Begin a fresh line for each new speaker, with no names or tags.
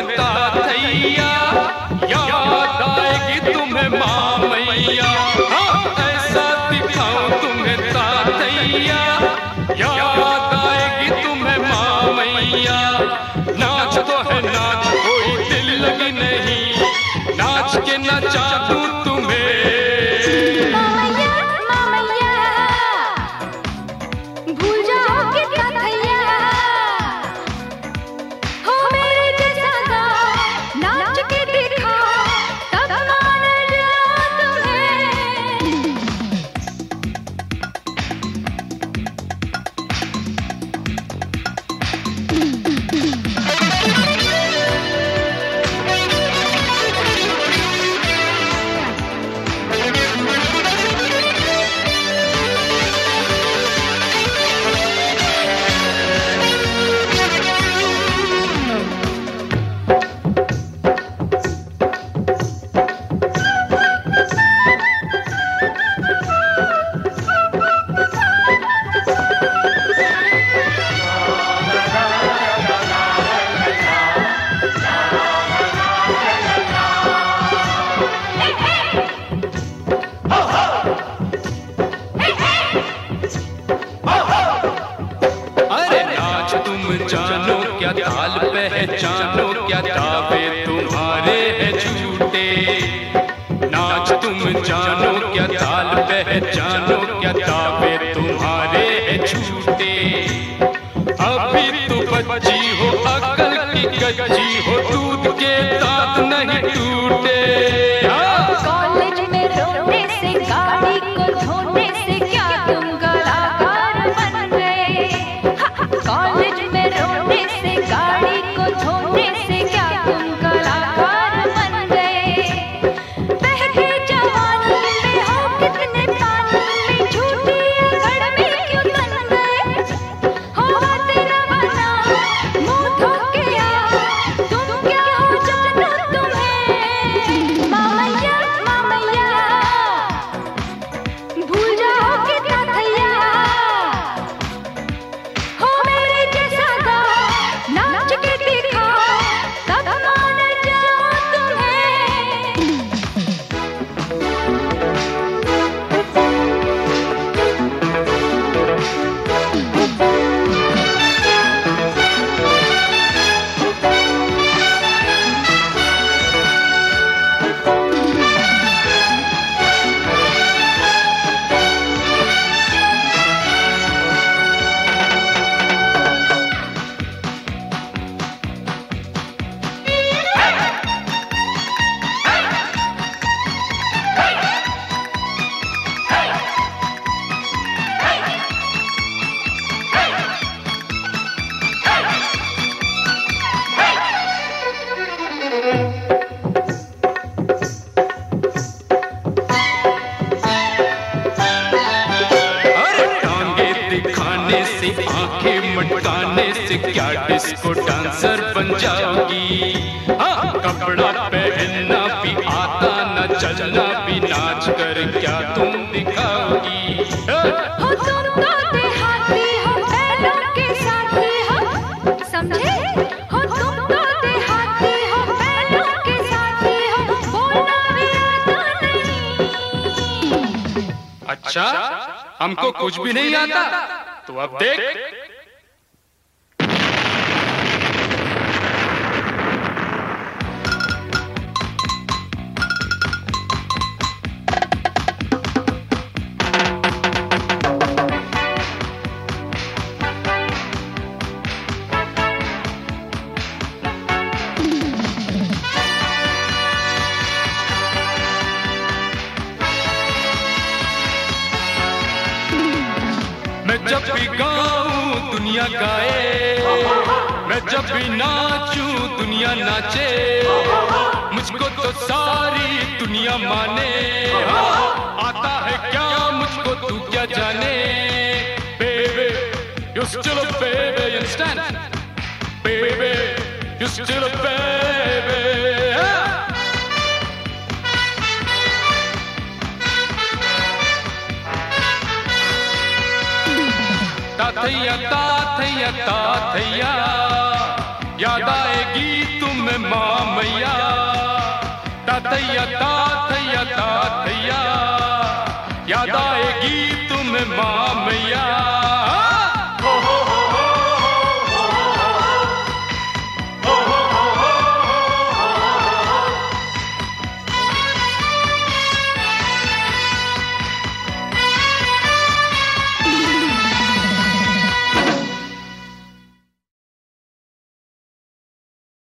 ताथैया, याद आएगी तुम्हें मामैया। हाँ, ऐसा दिखाऊं तुम्हें ताथैया, याद आएगी तुम्हें मामैया। नाच तो है नाच, कोई दिल लगी नहीं, नाच के नचा दूं तुम्हें। जानो क्या ताल पहचानो, क्या दावे तुम्हारे हैं झूठे। नाच तुम जानो क्या ताल पहचानो, क्या दावे तुम्हारे हैं झूठे। अभी तो बच्ची हो, अकल की कच्ची हो, दूध के दांत नहीं टूटे।
कॉलेज में रोने से, गाड़ी को धोने से क्या तुम कलाकार बन गए। कॉलेज में रोने से, गाड़ी को धोने से क्या तुम कलाकार बन गए। बहके जवानी में हो कितने पानी में, झूठी अकड़ में क्यों तन गए। हो तेरा बना मुंह धो के आ, तुम क्या हो जानो तुम्हें। मामैया मामैया, भूल जाओ कि ताथैया, हो मेरे जैसा गा, नाच के दिखा, तब मान जाओ तुम्हें।
आंखें मटकाने से क्या डिस्को डांसर बन जाओगी। हाँ, कपड़ा पहनना भी आता न, चलना भी नाच कर क्या तुम दिखाओगी।
हो तुम तो देहाती हो, बैलों के साथी हो, समझे। हो तुम तो देहाती हो, बैलों के साथी हो, बोलना भी आता नहीं।
अच्छा, हमको कुछ भी नहीं आता, तो अब देख। मैं जब भी गाऊं दुनिया गाए, मैं जब भी नाचूं दुनिया नाचे, मुझको तो सारी दुनिया माने। आता है क्या मुझको तू क्या जाने। Baby, you're still a baby, you understand? Baby, you're still a baby. ताथैया ताथैया ताथैया, याद आएगी तुम्हें माँ मैया, तातैया तातैया तातैया, याद आएगी तुम्हें माँ मैया।